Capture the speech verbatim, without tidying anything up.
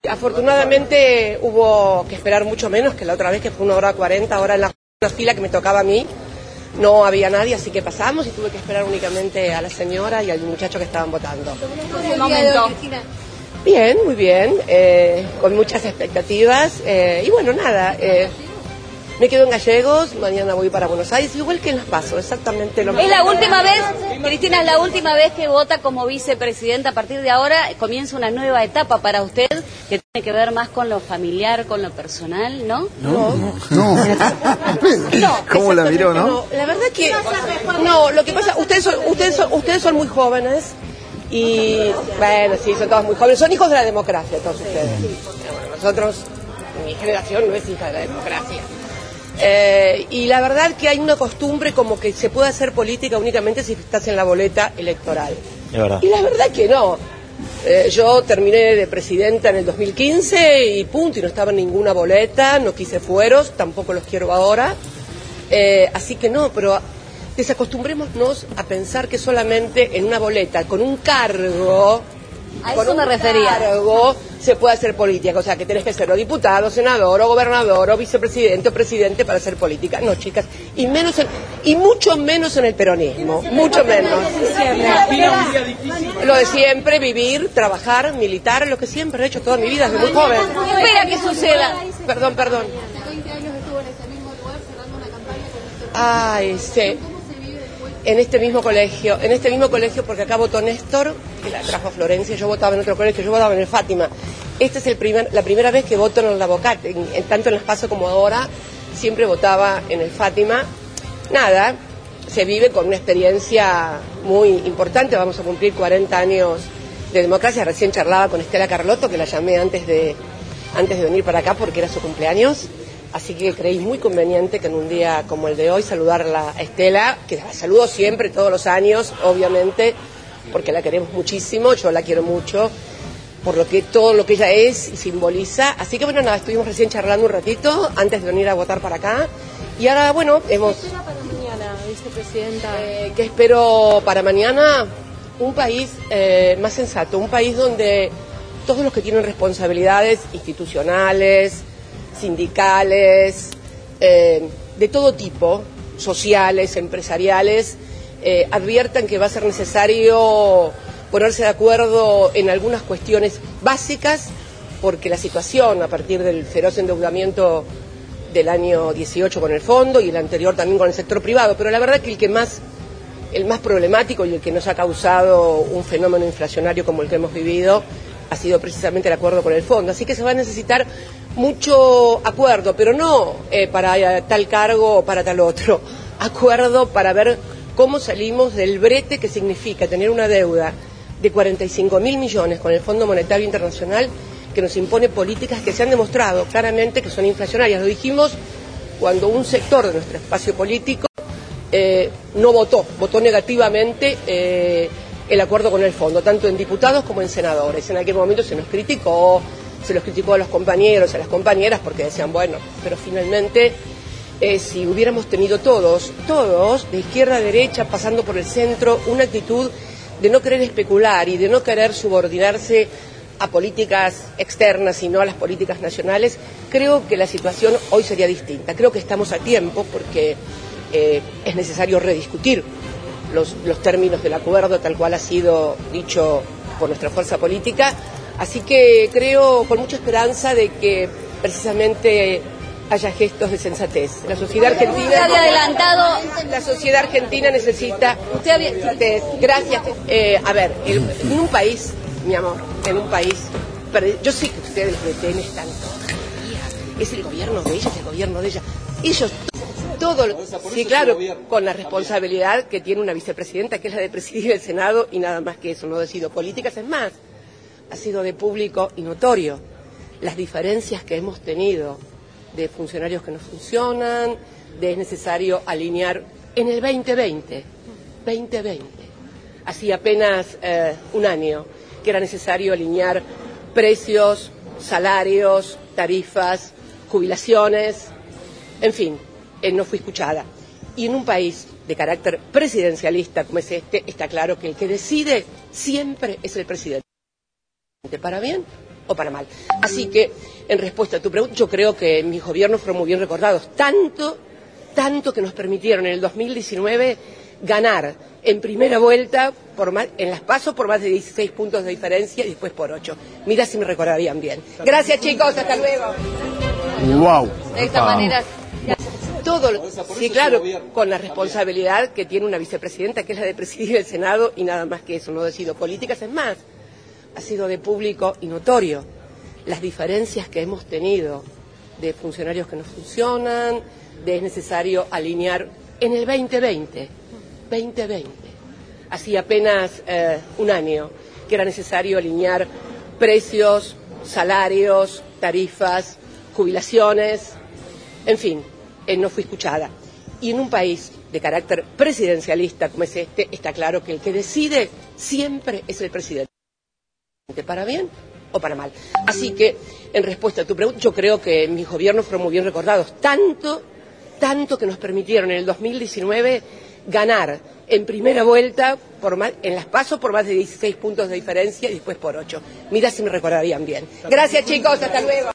afortunadamente hubo que esperar mucho menos que la otra vez, que fue una hora cuarenta, ahora en la fila que me tocaba a mí no había nadie, así que pasamos y tuve que esperar únicamente a la señora y al muchacho que estaban votando. ¿Qué momento? Bien, muy bien, eh, con muchas expectativas, eh, y bueno, nada, eh, me quedo en Gallegos, mañana voy para Buenos Aires, igual que en Las Paso, exactamente lo mismo. ¿Es la última vez, Cristina, es la última vez que vota como vicepresidenta? A partir de ahora comienza una nueva etapa para usted, que tiene que ver más con lo familiar, con lo personal, ¿no? No, no, no. no ¿Cómo la miró, no? no? La verdad que, no, lo que pasa, ustedes son, ustedes son, ustedes son muy jóvenes, y, bueno, sí, son todos muy jóvenes, son hijos de la democracia, todos ustedes. Bueno, nosotros, mi generación no es hija de la democracia. Eh, y la verdad que hay una costumbre como que se puede hacer política únicamente si estás en la boleta electoral. Es verdad. Y la verdad que no. Eh, yo terminé de presidenta en el dos mil quince y punto, y no estaba en ninguna boleta, no quise fueros, tampoco los quiero ahora. Eh, así que no, pero desacostumbrémonos a pensar que solamente en una boleta, con un cargo... A eso me refería. Cargo, se puede hacer política, o sea que tenés que ser o diputado, senador, o gobernador, o vicepresidente, o presidente para hacer política. No, chicas, y menos en, y mucho menos en el peronismo, mucho menos. Lo de siempre, vivir, trabajar, militar, lo que siempre he hecho toda mi vida desde muy joven. Espera que suceda. Perdón, perdón. Ay, sí. En este mismo colegio, en este mismo colegio, porque acá votó Néstor, que la trajo a Florencia, yo votaba en otro colegio, yo votaba en el Fátima. Esta es el primer, la primera vez que voto en el Avocat, en, en, tanto en las PASO como ahora, siempre votaba en el Fátima. Nada, se vive con una experiencia muy importante, vamos a cumplir cuarenta años de democracia. Recién charlaba con Estela Carlotto, que la llamé antes de, antes de venir para acá porque era su cumpleaños. Así que creí muy conveniente que en un día como el de hoy saludarla a Estela, que la saludo siempre, todos los años, obviamente, porque la queremos muchísimo, yo la quiero mucho, por lo que todo lo que ella es y simboliza. Así que bueno, nada, estuvimos recién charlando un ratito antes de venir a votar para acá. Y ahora, bueno, hemos... ¿Qué espera para mañana, vicepresidenta? Eh, ¿Qué espero para mañana? Un país eh, más sensato, un país donde todos los que tienen responsabilidades institucionales, sindicales, eh, de todo tipo, sociales, empresariales, eh, adviertan que va a ser necesario ponerse de acuerdo en algunas cuestiones básicas, porque la situación, a partir del feroz endeudamiento del año dieciocho con el fondo y el anterior también con el sector privado, pero la verdad que el que más, el más problemático y el que nos ha causado un fenómeno inflacionario como el que hemos vivido ha sido precisamente el acuerdo con el fondo. Así que se va a necesitar mucho acuerdo, pero no eh, para tal cargo o para tal otro. Acuerdo para ver cómo salimos del brete que significa tener una deuda de cuarenta y cinco mil millones con el Fondo Monetario Internacional, que nos impone políticas que se han demostrado claramente que son inflacionarias. Lo dijimos cuando un sector de nuestro espacio político eh, no votó, votó negativamente eh, el acuerdo con el fondo, tanto en diputados como en senadores. En aquel momento se nos criticó, se los criticó a los compañeros, a las compañeras, porque decían, bueno, pero finalmente eh, si hubiéramos tenido todos, todos, de izquierda a derecha, pasando por el centro, una actitud de no querer especular y de no querer subordinarse a políticas externas, sino a las políticas nacionales, creo que la situación hoy sería distinta. Creo que estamos a tiempo porque eh, es necesario rediscutir Los, los términos del acuerdo tal cual ha sido dicho por nuestra fuerza política, así que creo con mucha esperanza de que precisamente haya gestos de sensatez. La sociedad argentina, usted había adelantado, la sociedad argentina necesita usted había, sensatez. Gracias. Eh, a ver, el, en un país, mi amor, en un país, yo sé que ustedes los detienen están todavía, es el gobierno de ellos, el gobierno de ella, ellos todo, sí, claro, con la responsabilidad que tiene una vicepresidenta, que es la de presidir el Senado, y nada más que eso, no ha sido políticas, es más, ha sido de público y notorio las diferencias que hemos tenido de funcionarios que no funcionan, de es necesario alinear en el veinte veinte, veinte veinte, así apenas eh, un año, que era necesario alinear precios, salarios, tarifas, jubilaciones, en fin. Eh, no fui escuchada. Y en un país de carácter presidencialista como es este, está claro que el que decide siempre es el presidente. Para bien o para mal. Así que, en respuesta a tu pregunta, yo creo que mis gobiernos fueron muy bien recordados, tanto, tanto que nos permitieron en el dos mil diecinueve ganar en primera vuelta por más, en las PASO por más de dieciséis puntos de diferencia y después por ocho. Mira si me recordarían bien. Gracias, chicos, hasta luego. Wow. De esta manera... Todo, sí, claro, con la responsabilidad que tiene una vicepresidenta, que es la de presidir el Senado, y nada más que eso, no decido políticas, es más, ha sido de público y notorio las diferencias que hemos tenido de funcionarios que no funcionan, de es necesario alinear en el veinte veinte, veinte veinte, hacía apenas eh, un año que era necesario alinear precios, salarios, tarifas, jubilaciones, en fin. Eh, no fui escuchada. Y en un país de carácter presidencialista como es este, está claro que el que decide siempre es el presidente, para bien o para mal. Así que, en respuesta a tu pregunta, yo creo que mis gobiernos fueron muy bien recordados, tanto, tanto que nos permitieron en el dos mil diecinueve ganar en primera vuelta por más, en las PASO por más de dieciséis puntos de diferencia y después por ocho. Mira si me recordarían bien. Gracias, chicos, hasta luego.